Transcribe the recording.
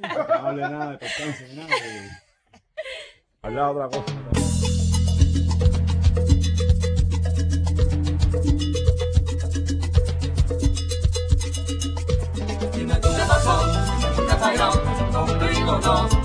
No hable nada de constancia ni nada. Habla otra cosa. 你们都在发愁，在烦恼，都对我说。